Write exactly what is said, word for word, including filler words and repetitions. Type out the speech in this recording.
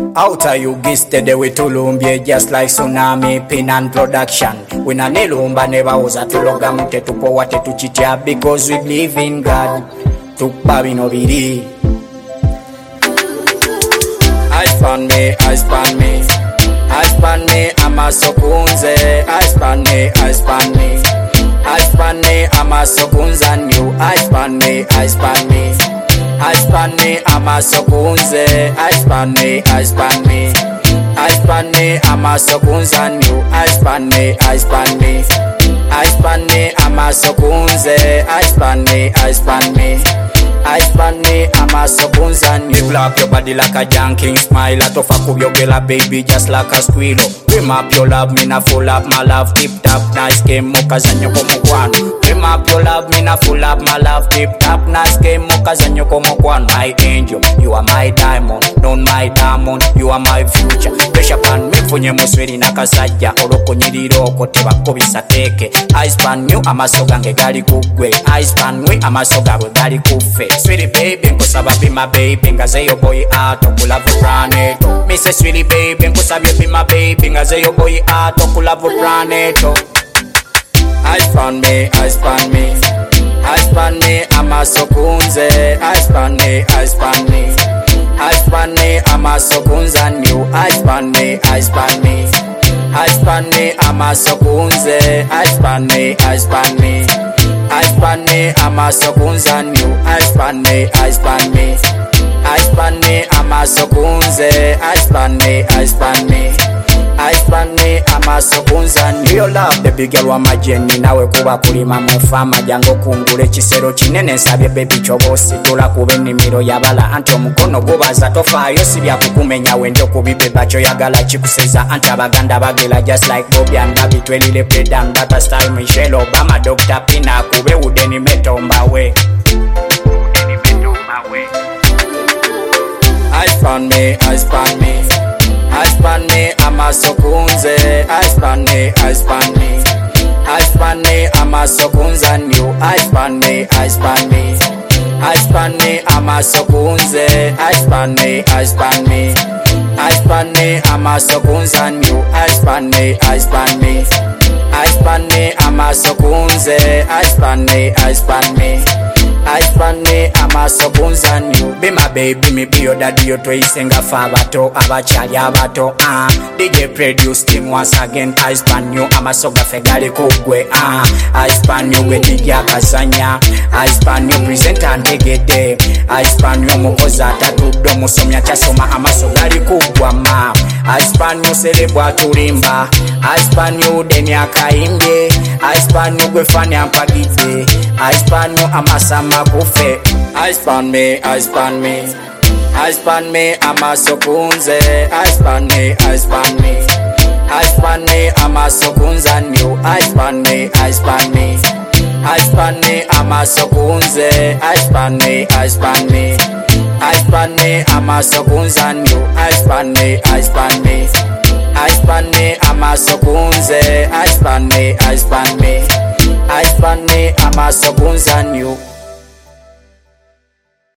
Outer you gisted we tulumbye just like tsunami pin and production. We na nilumba never was a tuloga mute tupo wate tuchitia because we believe in God. Tukbabi no biri. I span me, I span me. I span me, ama sokunze. I span me, I span me. I span me, ama sokunza new. I span me, I span me. I span me, ama sokunze. I span me, I span me. I span me, ama sokunza new. I span me, I span me. I span me, ama sokunze. I span me, I span me. I span me, ama sokunza new. People up your body like a junkie, smile at off a kubyogela baby just like a squirrel. Brim up your love, me na full up my love, tip top, nice game, mokazanyo komokwano. Brim up your love, me na full up my love, tip top, nice game, mokazanyo komokwano. My angel, you are my diamond, non my diamond, you are my future. Pressure pan me funye musweri nakasajja, oloko nyiriroko tebakobisa teke. I span you, amasoga nge gali kugwe. I span we, amasoga bwe gali kufe. Sweetie baby, nkusaba be my baby, ngaze yo boy out, okulavu praneto. Me say sweetie baby, nkusaba be my baby, ngaze yo boy out, okulavu praneto. I span me, I span me. I span me, ama sokunze. I span me, I span me. I span me, ama sokunza new. I span me, I span me. I span me, ama sokunze. I span me, I span me. I span me, ama sokunza new. I span me, I span me. I span me, ama sokunze. I span me, I span me. I span me, ama sokunza new. Your love the big girl wa majeni nawe kuba kulima mufama jango kungule kisero kinene nsabye baby chobosi tula kube nimiro yabala anti omukono gubaza tofayo sibya kukumenya wende kubibe bacho yagala chikuseza anti abaganda bagela just like Bobby and David twelile pedam data style Michelle Obama Doctor Pina kube udeni metomba we udeni metomba we. I span me, I span me. I span me, ama sokunze. I span me, I span me. I span me, ama sokunza new. I span me, I span me. I span me, ama sokunze. I span me, I span me. I span me, ama sokunza new. I span me, I span me. I span me, ama sokunze. I span me, I span me. I span me, ama sokunza new. Be my baby, me be your daddy, you to isenga fabato, abachali abato, ah. D J produce team once again. I span you, ama soga fegale kugwe, ah. I span you with D J Kazanya. I span you presenter ndegede. I span you mukoza tatudo musomya chasoma ama sogali kugwa ma. I span you celebwa tulimba. I span you deni akaimbye. I span you gwefani ampagite. I span you amasama kufe. I span me, I span me. I span me, ama sokunze. I span me, I span me. I span me, ama sokunza new. I span me, I span me. I span me, ama sokunze. I span me, I span me. I span me, ama sokunza new. I span me, I span me. I span me, ama sokunze. I span me, I span me. I span me, ama sokunza new.